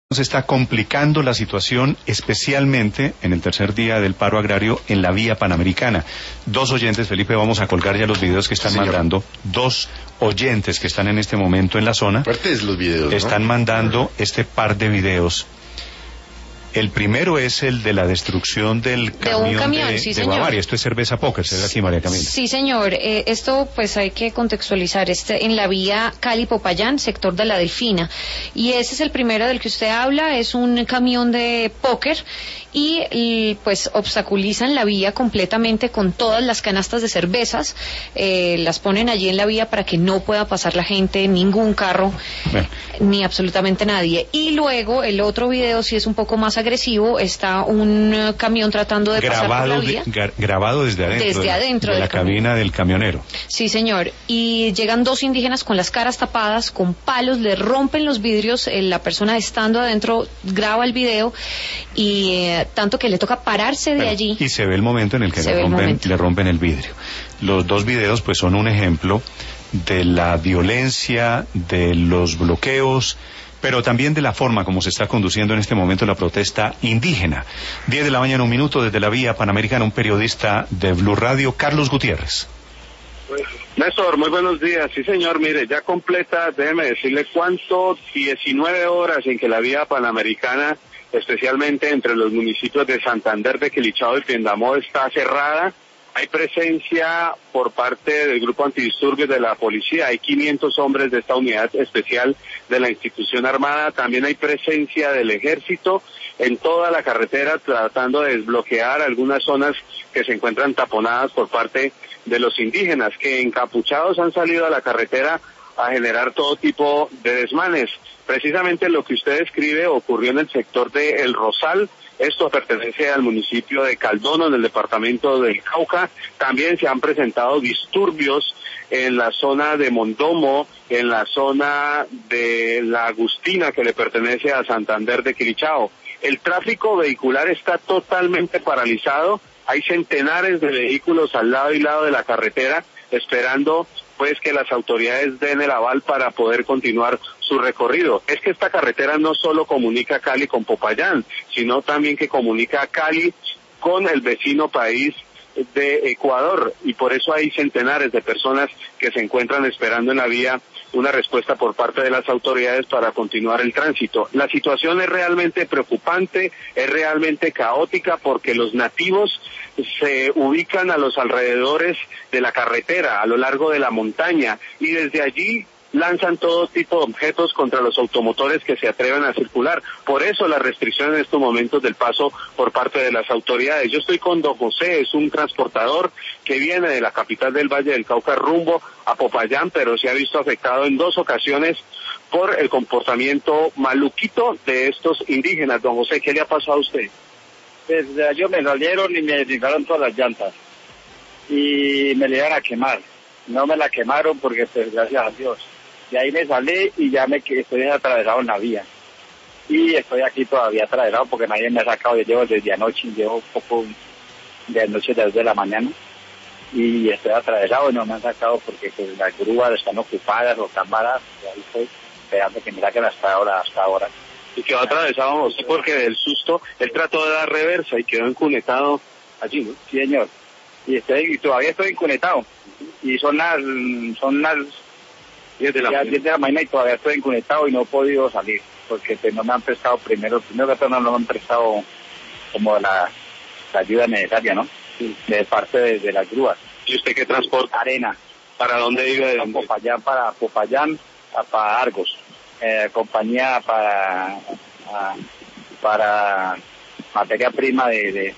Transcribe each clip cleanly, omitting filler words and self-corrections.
Se está complicando la situación, especialmente en el tercer día del paro agrario en la vía Panamericana. Dos oyentes, Felipe, vamos a colgar ya los videos que están mandando. Dos oyentes que están en este momento en la zona. Fuertes los videos, ¿no? Están mandando este par de videos. El primero es el de la destrucción del camión de Bavaria. Esto es cerveza póker, ¿se ve aquí, María Camila? Sí, señor. Esto pues hay que contextualizar. En la vía Cali-Popayán, sector de la Delfina. Y ese es el primero del que usted habla. Es un camión de póker y pues obstaculizan la vía completamente con todas las canastas de cervezas. Las ponen allí en la vía para que no pueda pasar la gente, ningún carro, ni absolutamente nadie. Y luego el otro video sí es un poco más agresivo. Está un camión tratando de pasar por la vía. Grabado desde adentro de la cabina del camionero. Sí, señor. Y llegan dos indígenas con las caras tapadas, con palos, le rompen los vidrios. La persona estando adentro graba el video y tanto que le toca pararse de allí. Y se ve el momento en el que le rompen el vidrio. Los dos videos pues son un ejemplo de la violencia, de los bloqueos, pero también de la forma como se está conduciendo en este momento la protesta indígena. 10 de la mañana, 1 minuto, desde la vía Panamericana, un periodista de Blue Radio, Carlos Gutiérrez. Néstor, muy buenos días. Sí, señor, mire, ya completa, déjeme decirle cuánto, 19 horas en que la vía Panamericana, especialmente entre los municipios de Santander, de Quilichao y Piendamó, está cerrada. Hay presencia por parte del grupo antidisturbios de la policía, hay 500 hombres de esta unidad especial de la institución armada, también hay presencia del ejército en toda la carretera tratando de desbloquear algunas zonas que se encuentran taponadas por parte de los indígenas, que encapuchados han salido a la carretera a generar todo tipo de desmanes. Precisamente lo que usted describe ocurrió en el sector de El Rosal. Esto pertenece al municipio de Caldono, en el departamento del Cauca. También se han presentado disturbios en la zona de Mondomo, en la zona de La Agustina, que le pertenece a Santander de Quilichao. El tráfico vehicular está totalmente paralizado. Hay centenares de vehículos al lado y lado de la carretera esperando pues que las autoridades den el aval para poder continuar su recorrido. Es que esta carretera no solo comunica Cali con Popayán, sino también que comunica Cali con el vecino país de Ecuador, y por eso hay centenares de personas que se encuentran esperando en la vía una respuesta por parte de las autoridades para continuar el tránsito. La situación es realmente preocupante, es realmente caótica, porque los nativos se ubican a los alrededores de la carretera, a lo largo de la montaña, y desde allí lanzan todo tipo de objetos contra los automotores que se atreven a circular. Por eso la restricción en estos momentos del paso por parte de las autoridades. Yo estoy con don José, es un transportador que viene de la capital del Valle del Cauca rumbo a Popayán, pero se ha visto afectado en 2 ocasiones por el comportamiento maluquito de estos indígenas. Don José, ¿qué le ha pasado a usted? Desde ayer me salieron y me llegaron todas las llantas y me le iban a quemar. No me la quemaron porque pues gracias a Dios. De ahí me salí y ya estoy atravesado en la vía. Y estoy aquí todavía atravesado porque nadie me ha sacado. Yo llevo desde anoche, llevo un poco de anoche, desde la mañana. Y estoy atravesado y no me han sacado porque pues, las grúas están ocupadas o están varadas. Y ahí estoy esperando que me saquen hasta ahora. Y quedó atravesado usted porque del susto él trató de dar reversa y quedó encunetado allí, ¿no? Sí, señor. Y todavía estoy encunetado. Y son las 10 de la mañana y todavía estoy inconectado y no he podido salir porque pues, no me han prestado primero que todo no me han prestado como la ayuda necesaria, ¿no? Sí. De parte de las grúas. ¿Y usted qué transporta? Arena. ¿Para dónde iba? ¿De dónde? Para Popayán, para Argos. Compañía para materia prima de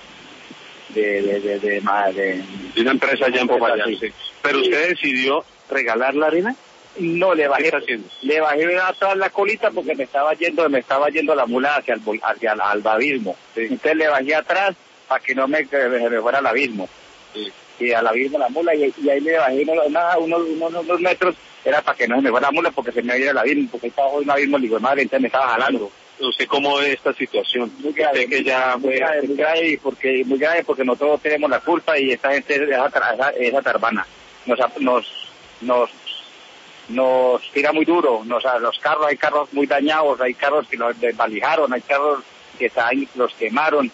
una empresa allá en Popayán. Sí. Pero usted decidió regalar la arena. No, le bajé atrás la colita porque me estaba yendo la mula hacia el abismo. Sí. Entonces le bajé atrás para que no me fuera al abismo. Sí. Y al abismo la mula y ahí le bajé unos metros, era para que no se me fuera la mula porque se me iba el abismo, porque estaba un abismo, digo, madre, entonces me estaba jalando. ¿Usted cómo ve esta situación? Muy grave, muy grave porque nosotros tenemos la culpa y esta gente, esa tarbana, nos nos tira muy duro, los carros, hay carros muy dañados, hay carros que los desvalijaron, hay carros que los quemaron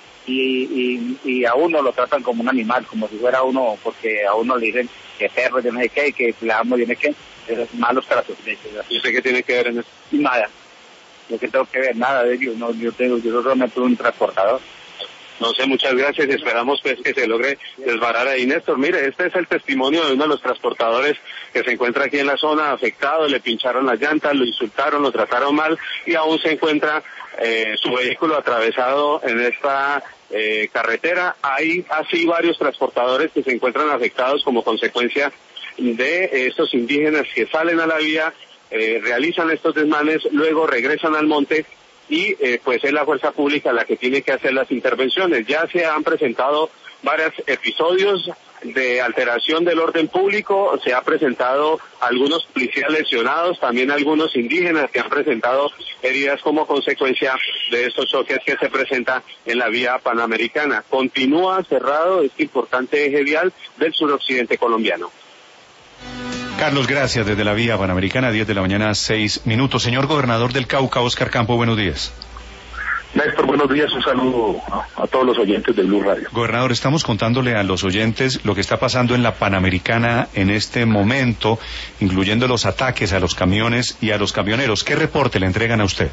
y a uno lo tratan como un animal, como si fuera uno, porque a uno le dicen que perro, yo no sé qué, que le damos, yo no sé qué, esos malos tratos. ¿Y usted qué tiene que ver en eso? Nada, yo que tengo que ver nada de ello, no, yo solamente un transportador. No sé, muchas gracias y esperamos pues que se logre desbarar ahí, Néstor. Mire, este es el testimonio de uno de los transportadores que se encuentra aquí en la zona afectado, le pincharon las llantas, lo insultaron, lo trataron mal y aún se encuentra su vehículo atravesado en esta carretera. Hay así varios transportadores que se encuentran afectados como consecuencia de estos indígenas que salen a la vía, realizan estos desmanes, luego regresan al monte y pues es la fuerza pública la que tiene que hacer las intervenciones. Ya se han presentado varios episodios de alteración del orden público, se ha presentado algunos policías lesionados, también algunos indígenas que han presentado heridas como consecuencia de estos choques que se presentan en la vía panamericana. Continúa cerrado este importante eje vial del suroccidente colombiano. Carlos, gracias. Desde la vía panamericana, 10 de la mañana, 6 minutos. Señor gobernador del Cauca, Óscar Campo, buenos días. Néstor, buenos días, un saludo a todos los oyentes de Blue Radio. Gobernador, estamos contándole a los oyentes lo que está pasando en la Panamericana en este momento, incluyendo los ataques a los camiones y a los camioneros. ¿Qué reporte le entregan a usted?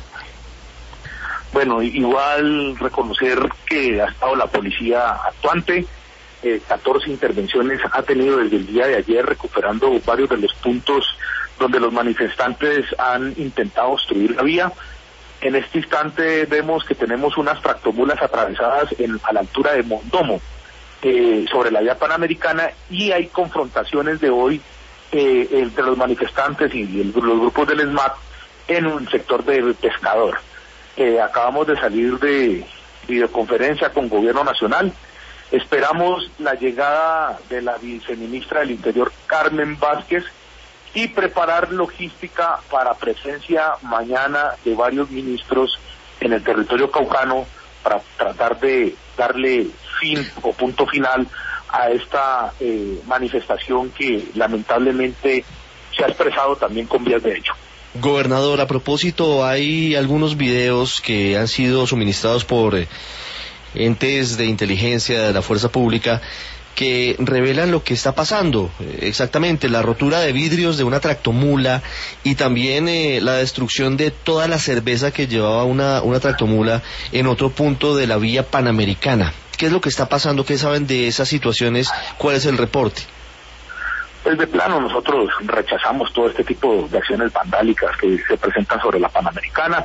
Bueno, igual reconocer que ha estado la policía actuante, 14 intervenciones ha tenido desde el día de ayer, recuperando varios de los puntos donde los manifestantes han intentado obstruir la vía. En este instante vemos que tenemos unas tractomulas atravesadas a la altura de Mondomo, sobre la vía panamericana, y hay confrontaciones de hoy entre los manifestantes y los grupos del SMAT en un sector de Pescador. Acabamos de salir de videoconferencia con Gobierno Nacional. Esperamos la llegada de la viceministra del Interior, Carmen Vázquez, y preparar logística para presencia mañana de varios ministros en el territorio caucano para tratar de darle fin o punto final a esta manifestación que lamentablemente se ha expresado también con vías de hecho. Gobernador, a propósito, hay algunos videos que han sido suministrados por entes de inteligencia de la fuerza pública que revelan lo que está pasando, exactamente, la rotura de vidrios de una tractomula y también la destrucción de toda la cerveza que llevaba una tractomula en otro punto de la vía panamericana. ¿Qué es lo que está pasando? ¿Qué saben de esas situaciones? ¿Cuál es el reporte? Pues de plano nosotros rechazamos todo este tipo de acciones vandálicas que se presentan sobre la panamericana.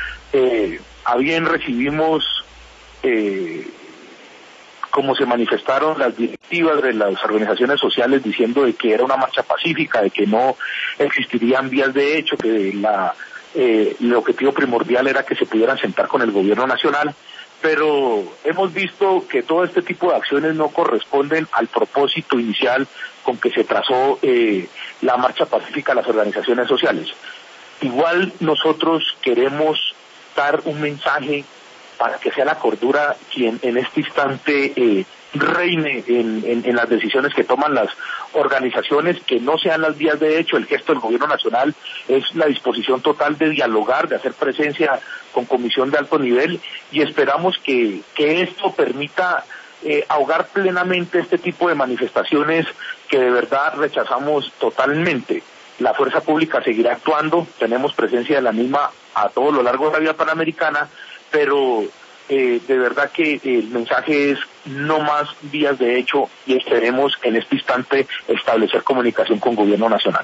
A bien recibimos como se manifestaron las directivas de las organizaciones sociales diciendo de que era una marcha pacífica, de que no existirían vías de hecho, que el objetivo primordial era que se pudieran sentar con el gobierno nacional, pero hemos visto que todo este tipo de acciones no corresponden al propósito inicial con que se trazó la marcha pacífica a las organizaciones sociales. Igual nosotros queremos dar un mensaje para que sea la cordura quien en este instante reine en las decisiones que toman las organizaciones, que no sean las vías de hecho. El gesto del gobierno nacional es la disposición total de dialogar, de hacer presencia con comisión de alto nivel, y esperamos que esto permita ahogar plenamente este tipo de manifestaciones que de verdad rechazamos totalmente. La fuerza pública seguirá actuando, tenemos presencia de la misma a todo lo largo de la vía panamericana, pero de verdad que el mensaje es no más vías de hecho, y esperemos en este instante establecer comunicación con Gobierno Nacional.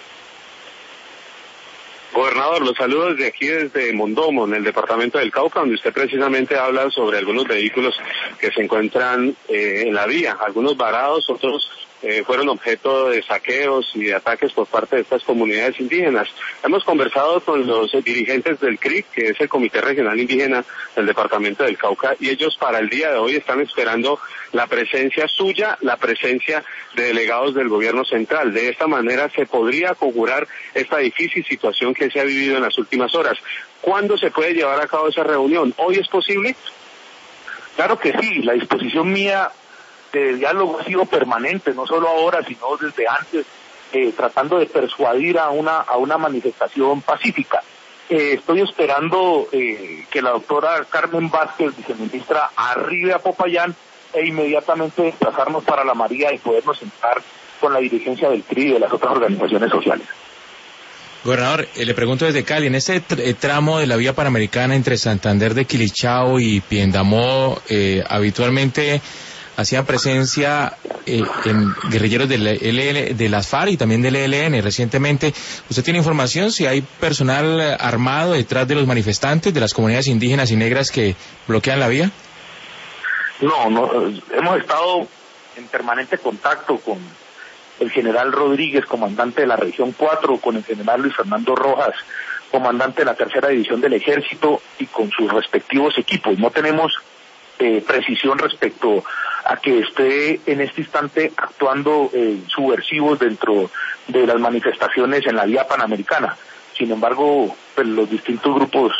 Gobernador, los saludos de aquí desde Mondomo, en el departamento del Cauca, donde usted precisamente habla sobre algunos vehículos que se encuentran en la vía, algunos varados, otros fueron objeto de saqueos y de ataques por parte de estas comunidades indígenas. Hemos conversado con los dirigentes del CRIC, que es el Comité Regional Indígena del departamento del Cauca, y ellos para el día de hoy están esperando la presencia suya, la presencia de delegados del gobierno central. De esta manera se podría conjurar esta difícil situación que se ha vivido en las últimas horas. ¿Cuándo se puede llevar a cabo esa reunión? ¿Hoy es posible? Claro que sí, la disposición mía de diálogo ha sido permanente, no solo ahora, sino desde antes tratando de persuadir a una manifestación pacífica. Estoy esperando que la doctora Carmen Vázquez, viceministra, arribe a Popayán e inmediatamente desplazarnos para La María y podernos sentar con la dirigencia del CRI y de las otras organizaciones sociales. Gobernador, le pregunto desde Cali, en este tramo de la vía panamericana entre Santander de Quilichao y Piendamó, habitualmente hacían presencia en guerrilleros de las FARC y también del ELN. Recientemente, ¿usted tiene información si hay personal armado detrás de los manifestantes de las comunidades indígenas y negras que bloquean la vía? No, hemos estado en permanente contacto con el general Rodríguez, comandante de la región 4, con el general Luis Fernando Rojas, comandante de la tercera división del ejército, y con sus respectivos equipos. No tenemos precisión respecto a que esté en este instante actuando subversivos dentro de las manifestaciones en la vía panamericana. Sin embargo, pues, los distintos grupos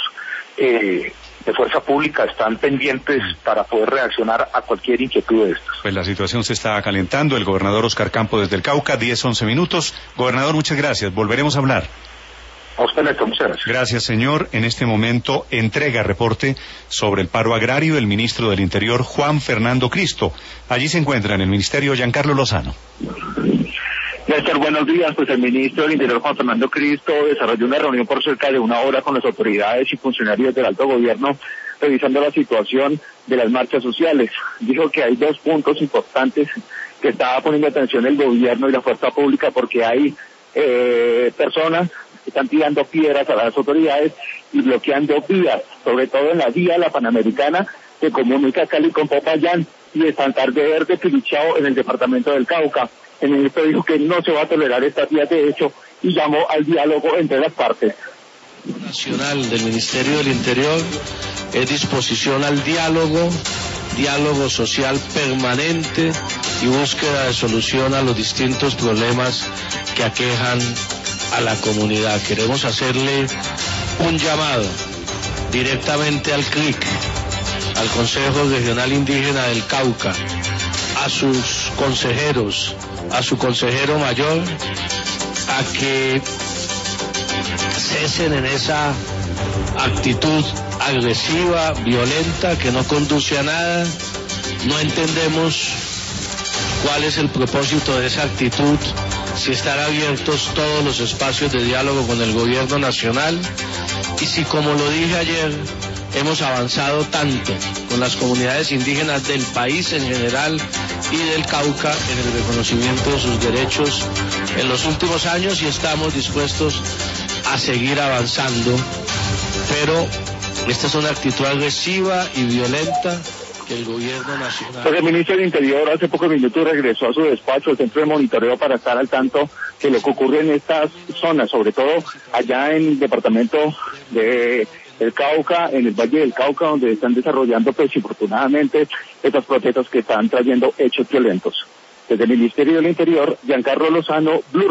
de fuerza pública están pendientes para poder reaccionar a cualquier inquietud de estas. Pues la situación se está calentando. El gobernador Oscar Campo desde el Cauca, 10-11 minutos. Gobernador, muchas gracias. Volveremos a hablar. A usted, Néstor, muchas gracias. Gracias, señor. En este momento entrega reporte sobre el paro agrario el ministro del Interior, Juan Fernando Cristo. Allí se encuentra en el ministerio Giancarlo Lozano. Néstor, buenos días. Pues el ministro del Interior, Juan Fernando Cristo, desarrolló una reunión por cerca de una hora con las autoridades y funcionarios del alto gobierno, revisando la situación de las marchas sociales. Dijo que hay 2 puntos importantes que estaba poniendo atención el gobierno y la fuerza pública, porque hay personas que están tirando piedras a las autoridades y bloqueando vías, sobre todo en la vía La Panamericana, que comunica Cali con Popayán, y de Santander de Quilichao en el departamento del Cauca. El ministro dijo que no se va a tolerar estas vías de hecho y llamó al diálogo entre las partes. Nacional del Ministerio del Interior es disposición al diálogo social permanente y búsqueda de solución a los distintos problemas que aquejan a la comunidad. Queremos hacerle un llamado directamente al CRIC, al Consejo Regional Indígena del Cauca, a sus consejeros, a su consejero mayor, a que cesen en esa actitud agresiva, violenta, que no conduce a nada. No entendemos cuál es el propósito de esa actitud, si están abiertos todos los espacios de diálogo con el gobierno nacional, y si, como lo dije ayer, hemos avanzado tanto con las comunidades indígenas del país en general y del Cauca en el reconocimiento de sus derechos en los últimos años, y estamos dispuestos a seguir avanzando, pero esta es una actitud agresiva y violenta que el gobierno nacional... Pues el ministro del Interior hace pocos minutos regresó a su despacho, el centro de monitoreo, para estar al tanto de lo que ocurre en estas zonas, sobre todo allá en el departamento de el Cauca, en el Valle del Cauca, donde están desarrollando, pues, infortunadamente, estas protestas que están trayendo hechos violentos. Desde el Ministerio del Interior, Giancarlo Lozano, Blue.